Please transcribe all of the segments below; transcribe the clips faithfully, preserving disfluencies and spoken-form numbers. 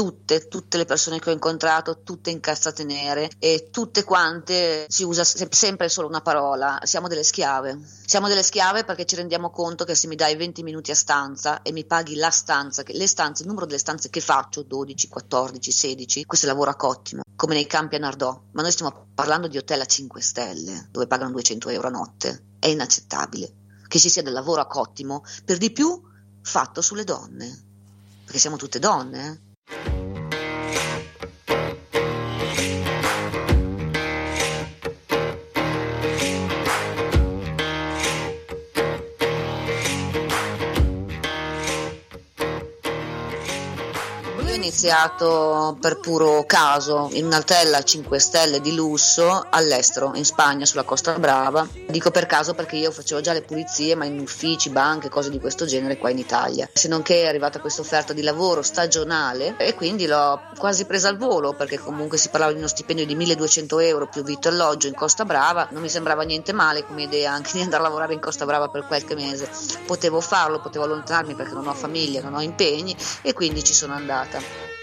tutte, tutte le persone che ho incontrato, tutte incazzate nere e tutte quante si usa se- sempre solo una parola: siamo delle schiave. Siamo delle schiave perché ci rendiamo conto che se mi dai venti minuti a stanza e mi paghi la stanza, che- le stanze, il numero delle stanze che faccio, dodici, quattordici, sedici, questo è lavoro a cottimo, come nei campi a Nardò, ma noi stiamo parlando di hotel a cinque stelle dove pagano duecento euro a notte. È inaccettabile che ci sia del lavoro a cottimo, per di più fatto sulle donne, perché siamo tutte donne, eh? Io ho iniziato per puro caso in un hotel a cinque stelle di lusso all'estero, in Spagna, sulla Costa Brava. Dico per caso perché io facevo già le pulizie, ma in uffici, banche, cose di questo genere qua in Italia. Se non che è arrivata questa offerta di lavoro stagionale e quindi l'ho quasi presa al volo, perché comunque si parlava di uno stipendio di milleduecento euro più vitto e alloggio in Costa Brava. Non mi sembrava niente male come idea anche di andare a lavorare in Costa Brava per qualche mese. Potevo farlo, potevo allontanarmi perché non ho famiglia, non ho impegni, e quindi ci sono andata.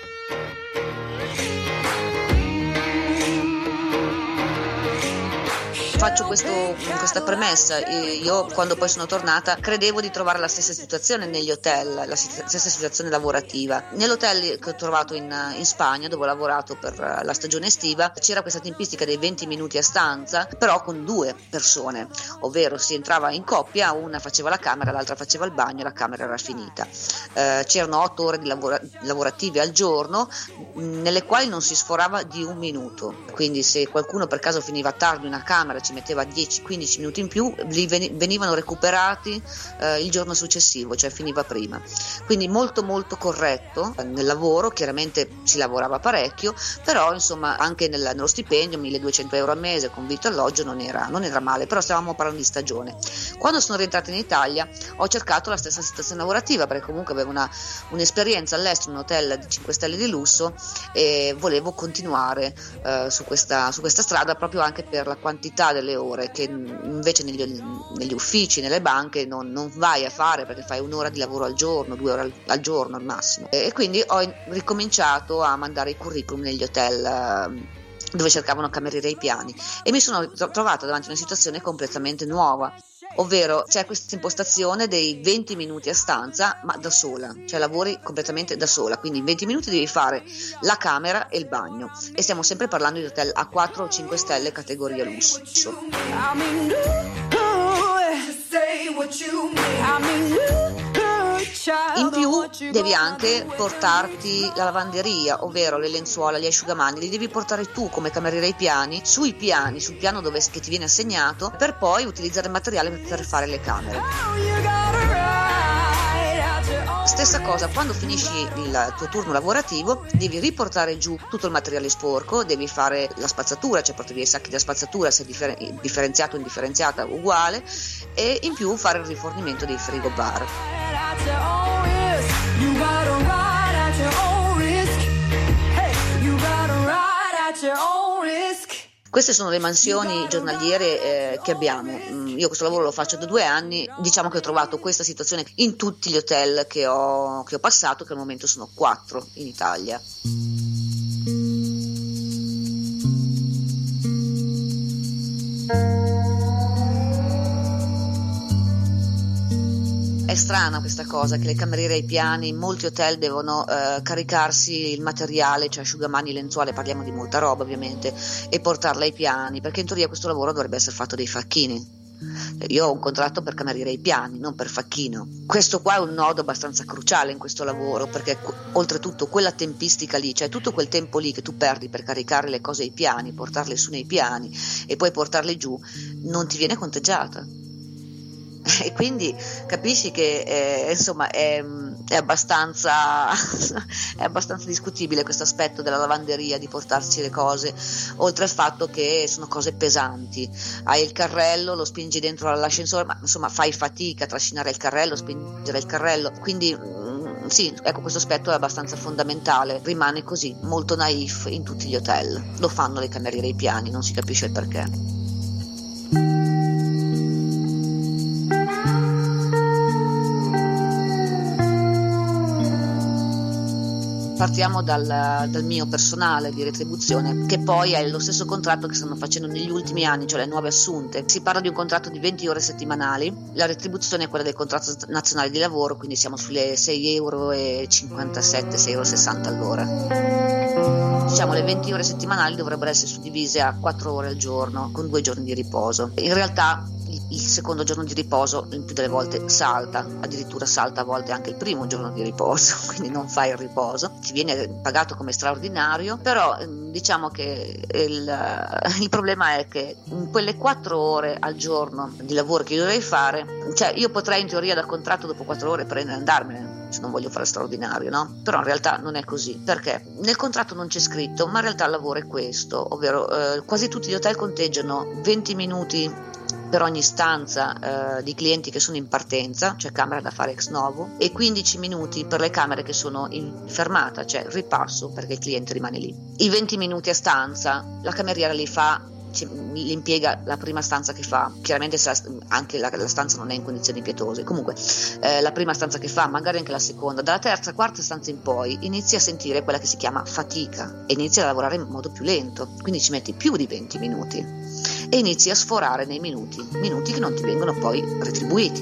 Faccio questo, questa premessa: io quando poi sono tornata credevo di trovare la stessa situazione negli hotel, la stessa situazione lavorativa. Nell'hotel che ho trovato in, in Spagna, dove ho lavorato per la stagione estiva, c'era questa tempistica dei venti minuti a stanza, però con due persone, ovvero si entrava in coppia, una faceva la camera, l'altra faceva il bagno e la camera era finita. Eh, c'erano otto ore di lavora- lavorative al giorno, nelle quali non si sforava di un minuto, quindi se qualcuno per caso finiva tardi in una camera, ci metteva dieci quindici minuti in più, li venivano recuperati eh, il giorno successivo, cioè finiva prima. Quindi molto molto corretto nel lavoro, chiaramente si lavorava parecchio, però insomma anche nel, nello stipendio milleduecento euro al mese con vitto e alloggio non era, non era male, però stavamo parlando di stagione. Quando sono rientrata in Italia ho cercato la stessa situazione lavorativa, perché comunque avevo una, un'esperienza all'estero in un hotel di cinque stelle di lusso e volevo continuare eh, su, questa, su questa strada, proprio anche per la quantità delle ore che invece negli, negli uffici, nelle banche non, non vai a fare, perché fai un'ora di lavoro al giorno, due ore al, al giorno al massimo. E, e quindi ho ricominciato a mandare i curriculum negli hotel eh, dove cercavano cameriere ai piani, e mi sono trovata davanti a una situazione completamente nuova, ovvero c'è questa impostazione dei venti minuti a stanza, ma da sola, cioè lavori completamente da sola, quindi in venti minuti devi fare la camera e il bagno, e stiamo sempre parlando di hotel a quattro o cinque stelle categoria lusso. In più devi anche portarti la lavanderia, ovvero le lenzuola, gli asciugamani, li devi portare tu come cameriere ai piani, sui piani, sul piano dove che ti viene assegnato, per poi utilizzare il materiale per fare le camere. Stessa cosa, quando finisci il tuo turno lavorativo devi riportare giù tutto il materiale sporco, devi fare la spazzatura, cioè porti via i sacchi da spazzatura, se differ- differenziato o indifferenziata uguale, e in più fare il rifornimento dei frigo bar. Queste sono le mansioni giornaliere eh, che abbiamo. Io questo lavoro lo faccio da due anni, diciamo che ho trovato questa situazione in tutti gli hotel che ho, che ho passato, che al momento sono quattro in Italia. È strana questa cosa, che le cameriere ai piani in molti hotel devono eh, caricarsi il materiale, cioè asciugamani, lenzuola, parliamo di molta roba ovviamente, e portarla ai piani, perché in teoria questo lavoro dovrebbe essere fatto dai facchini. Io ho un contratto per cameriere ai piani, non per facchino. Questo qua è un nodo abbastanza cruciale in questo lavoro, perché oltretutto quella tempistica lì, cioè tutto quel tempo lì che tu perdi per caricare le cose ai piani, portarle su nei piani e poi portarle giù, non ti viene conteggiata. E quindi capisci che eh, insomma è, è abbastanza è abbastanza discutibile questo aspetto della lavanderia, di portarsi le cose, oltre al fatto che sono cose pesanti. Hai il carrello, lo spingi dentro l'ascensore, ma insomma fai fatica a trascinare il carrello, spingere il carrello, quindi mm, sì, ecco, questo aspetto è abbastanza fondamentale, rimane così, molto naif in tutti gli hotel. Lo fanno le cameriere ai piani, non si capisce il perché. partiamo dal, dal mio personale di retribuzione, che poi è lo stesso contratto che stanno facendo negli ultimi anni, cioè le nuove assunte. Si parla di un contratto di venti ore settimanali, la retribuzione è quella del contratto nazionale di lavoro, quindi siamo sulle sei euro e cinquantasette, sei euro e sessanta all'ora. Diciamo le venti ore settimanali dovrebbero essere suddivise a quattro ore al giorno con due giorni di riposo. In realtà il secondo giorno di riposo il più delle volte salta, addirittura salta a volte anche il primo giorno di riposo, quindi non fai il riposo, ti viene pagato come straordinario, però diciamo che il, il problema è che in quelle quattro ore al giorno di lavoro che io dovrei fare, cioè io potrei in teoria da contratto dopo quattro ore prendere e andarmene se non voglio fare straordinario, no? Però in realtà non è così, perché nel contratto non c'è scritto, ma in realtà il lavoro è questo, ovvero eh, quasi tutti gli hotel conteggiano venti minuti per ogni stanza eh, di clienti che sono in partenza, cioè camera da fare ex novo, e quindici minuti per le camere che sono in fermata, cioè ripasso perché il cliente rimane lì. I venti minuti a stanza la cameriera li fa, li impiega la prima stanza che fa, chiaramente se la, anche la, la stanza non è in condizioni pietose, comunque eh, la prima stanza che fa, magari anche la seconda, dalla terza, quarta stanza in poi inizi a sentire quella che si chiama fatica e inizi a lavorare in modo più lento, quindi ci metti più di venti minuti e inizi a sforare nei minuti, minuti che non ti vengono poi retribuiti.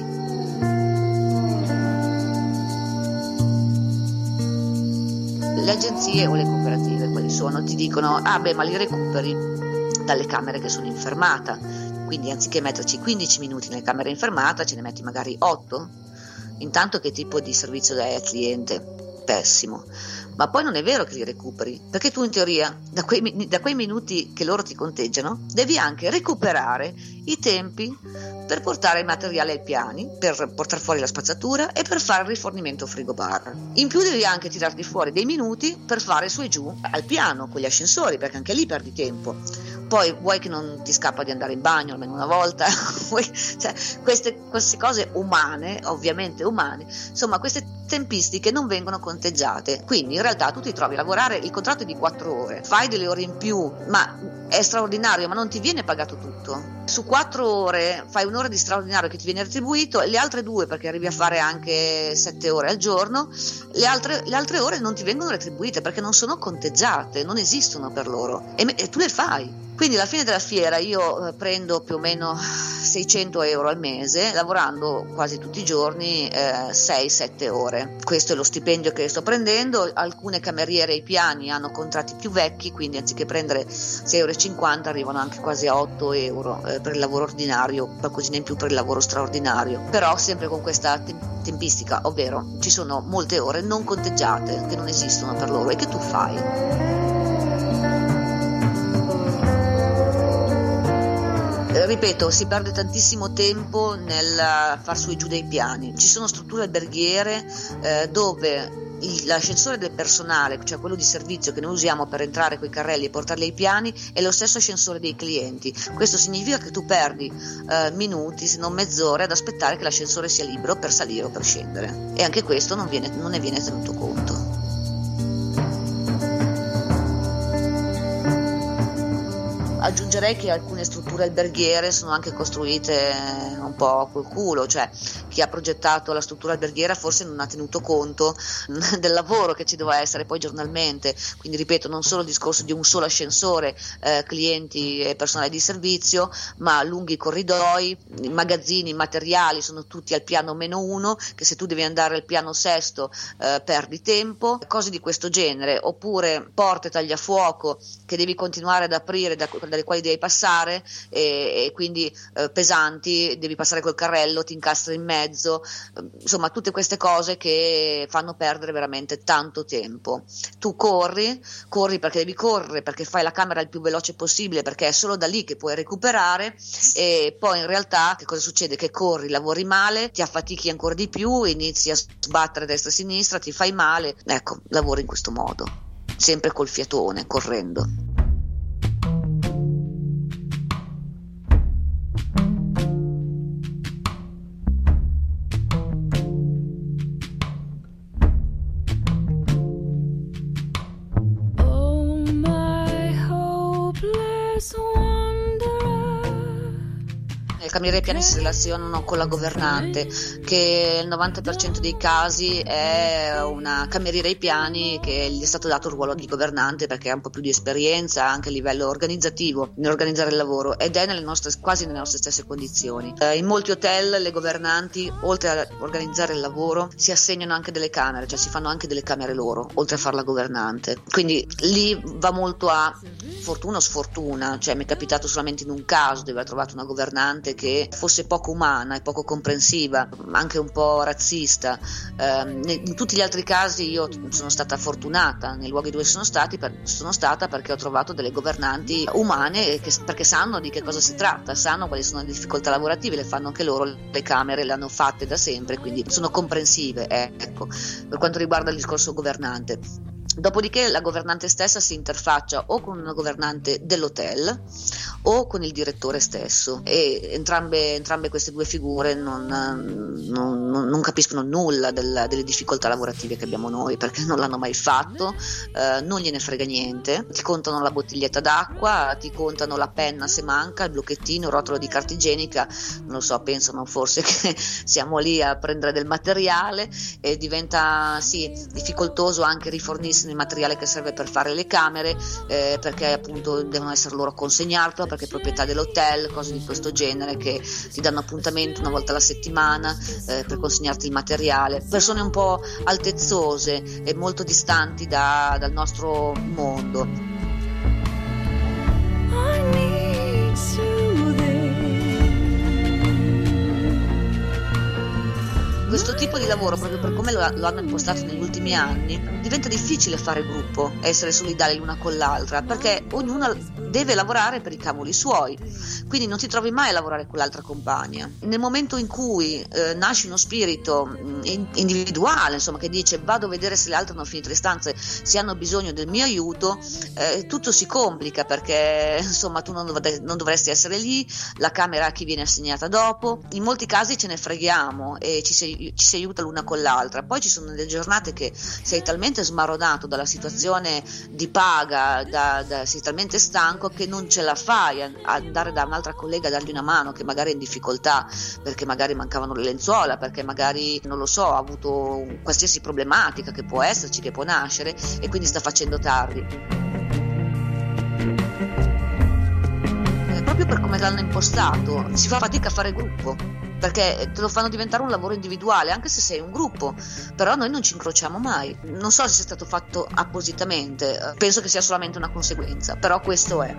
Le agenzie o le cooperative, quali sono, ti dicono ah beh ma li recuperi dalle camere che sono in fermata, quindi anziché metterci quindici minuti nelle camere in fermata ce ne metti magari otto. Intanto che tipo di servizio dai al cliente? Pessimo. Ma poi non è vero che li recuperi, perché tu in teoria da quei, da quei minuti che loro ti conteggiano devi anche recuperare i tempi per portare il materiale ai piani, per portare fuori la spazzatura e per fare il rifornimento frigobar. In più devi anche tirarti fuori dei minuti per fare su e giù al piano con gli ascensori, perché anche lì perdi tempo. Poi vuoi che non ti scappa di andare in bagno almeno una volta, cioè, queste, queste cose umane, ovviamente umane, insomma queste tempistiche non vengono conteggiate, quindi in realtà tu ti trovi a lavorare, il contratto è di quattro ore, fai delle ore in più, ma è straordinario, ma non ti viene pagato tutto. Su quattro ore fai un'ora di straordinario che ti viene retribuito e le altre due, perché arrivi a fare anche sette ore al giorno, le altre, le altre ore non ti vengono retribuite perché non sono conteggiate, non esistono per loro e, e tu le fai. Quindi alla fine della fiera io eh, prendo più o meno seicento euro al mese, lavorando quasi tutti i giorni eh, sei sette ore. Questo è lo stipendio che sto prendendo. Alcune cameriere ai piani hanno contratti più vecchi, quindi anziché prendere sei euro e cinquanta arrivano anche quasi a otto euro eh, per il lavoro ordinario, qualcosina in più per il lavoro straordinario. Però sempre con questa tempistica, ovvero ci sono molte ore non conteggiate che non esistono per loro e che tu fai. Ripeto, si perde tantissimo tempo nel far su e giù dei piani. Ci sono strutture alberghiere eh, dove il, l'ascensore del personale, cioè quello di servizio che noi usiamo per entrare coi carrelli e portarli ai piani, è lo stesso ascensore dei clienti. Questo significa che tu perdi eh, minuti, se non mezz'ora, ad aspettare che l'ascensore sia libero per salire o per scendere. E anche questo non, viene, non ne viene tenuto conto. Aggiungerei che alcune strutture alberghiere sono anche costruite un po' a quel culo, cioè chi ha progettato la struttura alberghiera forse non ha tenuto conto del lavoro che ci doveva essere poi giornalmente, quindi ripeto non solo il discorso di un solo ascensore, eh, clienti e personale di servizio, ma lunghi corridoi, i magazzini, i materiali sono tutti al piano meno uno, che se tu devi andare al piano sesto eh, perdi tempo, cose di questo genere, oppure porte tagliafuoco che devi continuare ad aprire da dalle quali devi passare e, e quindi eh, pesanti, devi passare col carrello, ti incastri in mezzo, insomma tutte queste cose che fanno perdere veramente tanto tempo. Tu corri, corri perché devi correre, perché fai la camera il più veloce possibile, perché è solo da lì che puoi recuperare e poi in realtà che cosa succede? Che corri, lavori male, ti affatichi ancora di più, inizi a sbattere a destra e a sinistra, ti fai male, ecco, lavori in questo modo, sempre col fiatone, correndo. cameriere piani si relazionano con la governante, che il novanta per cento dei casi è una cameriera ai piani che gli è stato dato il ruolo di governante perché ha un po' più di esperienza anche a livello organizzativo nell'organizzare il lavoro, ed è nelle nostre, quasi nelle nostre stesse condizioni. Eh, in molti hotel le governanti, oltre a organizzare il lavoro, si assegnano anche delle camere, cioè si fanno anche delle camere loro, oltre a fare la governante. Quindi lì va molto a fortuna o sfortuna, cioè mi è capitato solamente in un caso di aver trovato una governante che fosse poco umana e poco comprensiva, anche un po' razzista. Eh, in tutti gli altri casi io sono stata fortunata nei luoghi dove sono, stati per, sono stata perché ho trovato delle governanti umane che, perché sanno di che cosa si tratta, sanno quali sono le difficoltà lavorative, le fanno anche loro, le camere le hanno fatte da sempre, quindi sono comprensive, eh, ecco, per quanto riguarda il discorso governante. Dopodiché la governante stessa si interfaccia o con una governante dell'hotel o con il direttore stesso, e entrambe, entrambe queste due figure non, non, non capiscono nulla del, delle difficoltà lavorative che abbiamo noi, perché non l'hanno mai fatto, eh, non gliene frega niente, ti contano la bottiglietta d'acqua, ti contano la penna se manca, il blocchettino, il rotolo di carta igienica, non lo so, pensano forse che siamo lì a prendere del materiale, e diventa sì difficoltoso anche rifornirsi il materiale che serve per fare le camere, eh, perché appunto devono essere loro consegnarlo, perché è proprietà dell'hotel, cose di questo genere, che ti danno appuntamento una volta alla settimana eh, per consegnarti il materiale. Persone un po' altezzose e molto distanti da, dal nostro mondo. Questo tipo di lavoro, proprio per come lo, lo hanno impostato negli ultimi anni, diventa difficile fare gruppo, essere solidali l'una con l'altra, perché ognuno deve lavorare per i cavoli suoi, quindi non ti trovi mai a lavorare con l'altra compagna. Nel momento in cui eh, nasce uno spirito in, individuale, insomma, che dice vado a vedere se le altre hanno finito le stanze, se hanno bisogno del mio aiuto, eh, tutto si complica, perché insomma tu non, dovre- non dovresti essere lì, la camera a chi viene assegnata dopo. In molti casi ce ne freghiamo e ci si ci si aiuta l'una con l'altra. Poi ci sono delle giornate che sei talmente smaronato dalla situazione di paga, da, da, sei talmente stanco che non ce la fai a, a andare da un'altra collega a dargli una mano che magari è in difficoltà, perché magari mancavano le lenzuola, perché magari non lo so, ha avuto qualsiasi problematica che può esserci, che può nascere, e quindi sta facendo tardi. Proprio per come l'hanno impostato si fa fatica a fare gruppo, perché te lo fanno diventare un lavoro individuale, anche se sei un gruppo, però noi non ci incrociamo mai. Non so se sia stato fatto appositamente, penso che sia solamente una conseguenza, però questo è.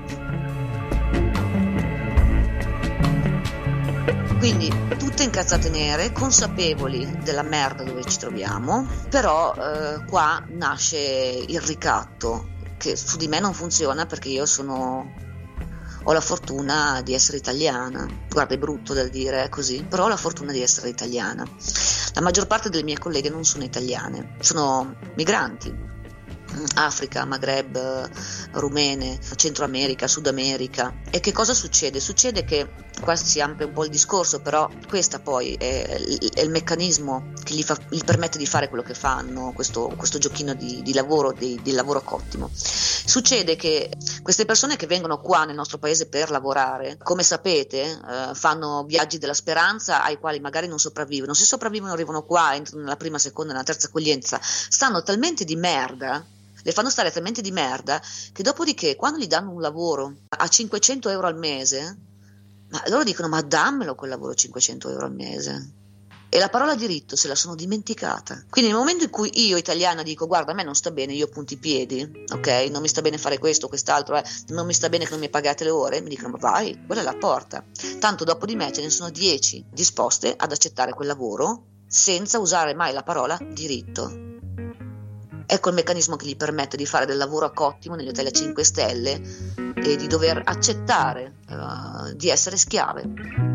Quindi tutte incazzate nere, consapevoli della merda dove ci troviamo, però eh, qua nasce il ricatto, che su di me non funziona perché io sono... ho la fortuna di essere italiana. Guarda, è brutto da dire così, però ho la fortuna di essere italiana. La maggior parte delle mie colleghe non sono italiane, sono migranti. Africa, Maghreb, rumene, Centro America, Sud America. E che cosa succede? Succede che qua si amplia un po' il discorso, però questa poi è, è il meccanismo che gli, fa, gli permette di fare quello che fanno, questo, questo giochino di, di lavoro, di, di lavoro cottimo. Succede che queste persone che vengono qua nel nostro paese per lavorare, come sapete, eh, fanno viaggi della speranza ai quali magari non sopravvivono. Se sopravvivono arrivano qua, entrano nella prima, seconda, nella terza accoglienza, stanno talmente di merda, le fanno stare talmente di merda, che dopodiché quando gli danno un lavoro a cinquecento euro al mese, ma loro dicono ma dammelo quel lavoro cinquecento euro al mese. E la parola diritto se la sono dimenticata. Quindi nel momento in cui io italiana dico guarda a me non sta bene, io punto i piedi, ok, non mi sta bene fare questo, quest'altro, eh, non mi sta bene che non mi pagate le ore, mi dicono ma vai, quella è la porta. Tanto dopo di me ce ne sono dieci disposte ad accettare quel lavoro senza usare mai la parola diritto. Ecco il meccanismo che gli permette di fare del lavoro a cottimo negli hotel a cinque stelle e di dover accettare uh, di essere schiave.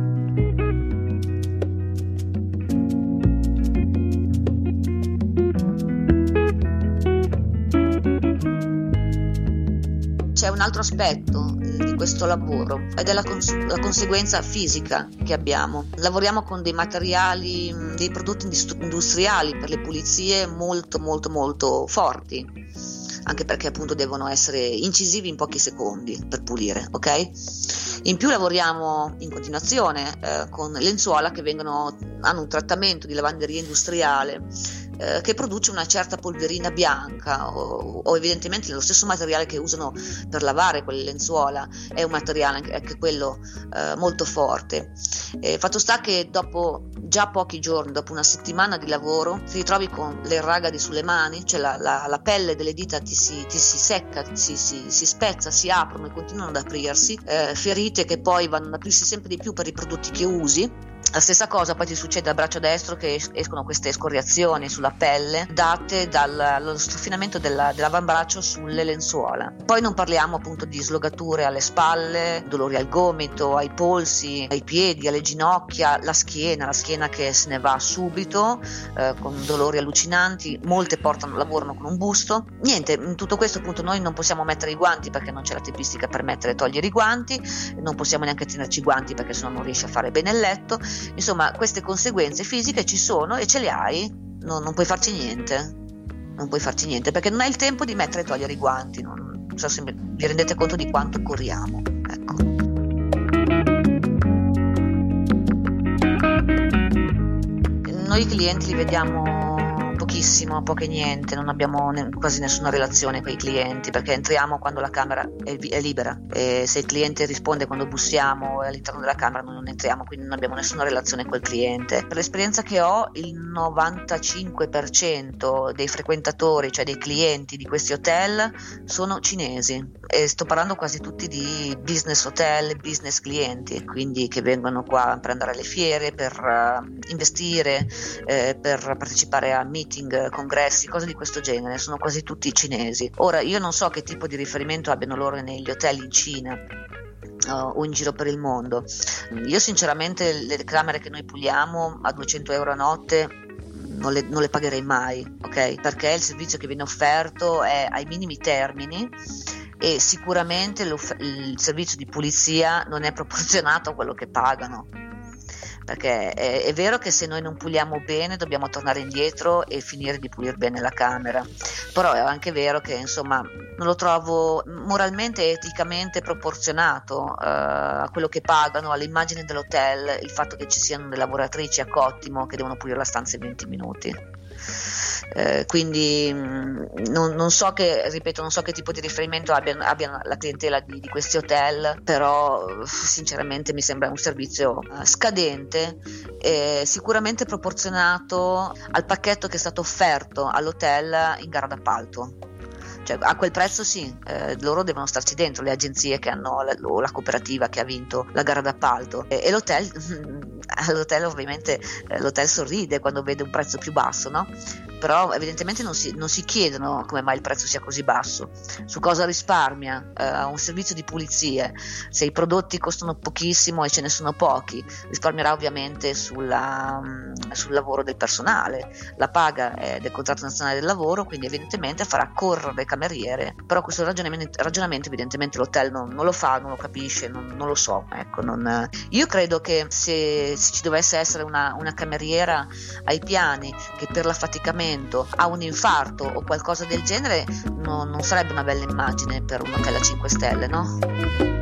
C'è un altro aspetto di questo lavoro ed è la, cons- la conseguenza fisica che abbiamo. Lavoriamo con dei materiali, dei prodotti industriali per le pulizie molto molto molto forti, anche perché appunto devono essere incisivi in pochi secondi per pulire, ok? In più lavoriamo in continuazione eh, con lenzuola che vengono, hanno un trattamento di lavanderia industriale eh, che produce una certa polverina bianca o, o evidentemente lo stesso materiale che usano per lavare quelle lenzuola è un materiale anche, anche quello eh, molto forte. Eh, fatto sta che dopo già pochi giorni, dopo una settimana di lavoro, ti ritrovi con le ragadi sulle mani, cioè la, la, la pelle delle dita ti si, ti si secca, si, si, si spezza, si aprono e continuano ad aprirsi, eh, ferite che poi vanno ad aprirsi sempre di più per i prodotti che usi. La stessa cosa poi ti succede al braccio destro, che escono queste escoriazioni sulla pelle date dallo strofinamento della, dell'avambraccio sulle lenzuola. Poi non parliamo appunto di slogature alle spalle, dolori al gomito, ai polsi, ai piedi, alle ginocchia, la schiena, la schiena che se ne va subito eh, con dolori allucinanti. Molte portano, lavorano con un busto. Niente, in tutto questo appunto noi non possiamo mettere i guanti perché non c'è la tempistica per mettere e togliere i guanti, non possiamo neanche tenerci i guanti perché sennò non riesci a fare bene il letto. Insomma, queste conseguenze fisiche ci sono e ce le hai, non, non puoi farci niente, non puoi farci niente perché non hai il tempo di mettere e togliere i guanti, non, non so se vi rendete conto di quanto corriamo, ecco. Noi i clienti li vediamo pochissimo, poco e niente, non abbiamo ne- quasi nessuna relazione con i clienti perché entriamo quando la camera è, vi- è libera e se il cliente risponde quando bussiamo all'interno della camera noi non entriamo, quindi non abbiamo nessuna relazione col cliente. Per l'esperienza che ho, il novantacinque per cento dei frequentatori, cioè dei clienti di questi hotel, sono cinesi e sto parlando quasi tutti di business hotel, business clienti, quindi che vengono qua per andare alle fiere, per uh, investire, eh, per partecipare a meeting, congressi, cose di questo genere, sono quasi tutti cinesi. Ora io non so che tipo di riferimento abbiano loro negli hotel in Cina uh, o in giro per il mondo. Io sinceramente le camere che noi puliamo a duecento euro a notte non le, non le pagherei mai, ok? Perché il servizio che viene offerto è ai minimi termini e sicuramente il servizio di pulizia non è proporzionato a quello che pagano. Perché è, è vero che se noi non puliamo bene dobbiamo tornare indietro e finire di pulire bene la camera, però è anche vero che insomma non lo trovo moralmente e eticamente proporzionato uh, a quello che pagano, all'immagine dell'hotel, il fatto che ci siano le lavoratrici a cottimo che devono pulire la stanza in venti minuti. Eh, quindi mh, non, non so che, ripeto, non so che tipo di riferimento abbiano, abbiano la clientela di, di questi hotel, però sinceramente mi sembra un servizio uh, scadente, eh, sicuramente proporzionato al pacchetto che è stato offerto all'hotel in gara d'appalto. Cioè, a quel prezzo sì, eh, loro devono starci dentro, le agenzie che hanno la, o la cooperativa che ha vinto la gara d'appalto e, e l'hotel, all'hotel ovviamente eh, l'hotel sorride quando vede un prezzo più basso, no? Però evidentemente non si, non si chiedono come mai il prezzo sia così basso, su cosa risparmia eh, un servizio di pulizie. Se i prodotti costano pochissimo e ce ne sono pochi, risparmierà ovviamente sulla, mh, sul lavoro del personale, la paga è del contratto nazionale del lavoro, quindi evidentemente farà correre le cameriere, però questo ragionamento, ragionamento evidentemente l'hotel non, non lo fa, non lo capisce, non, non lo so, ecco, non, io credo che se, se ci dovesse essere una, una cameriera ai piani che per l'affaticamento ha un infarto o qualcosa del genere, no, non sarebbe una bella immagine per un hotel a cinque stelle, no?